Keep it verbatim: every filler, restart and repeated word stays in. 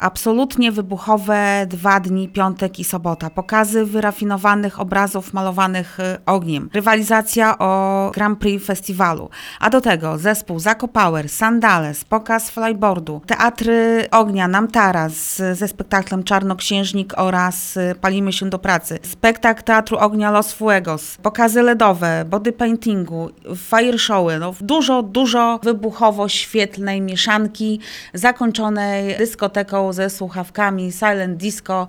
Absolutnie wybuchowe dwa dni, piątek i sobota. Pokazy wyrafinowanych obrazów malowanych y, ogniem. Rywalizacja o Grand Prix festiwalu. A do tego zespół Zako Power, Sandales, pokaz flyboardu, teatry ognia Namtara z, ze spektaklem Czarnoksiężnik oraz y, Palimy się do pracy. Spektakl Teatru Ognia Los Fuegos. Pokazy ledowe, body paintingu, fire showy. No, dużo, dużo wybuchowo-świetlnej mieszanki zakończonej dyskoteką ze słuchawkami, silent disco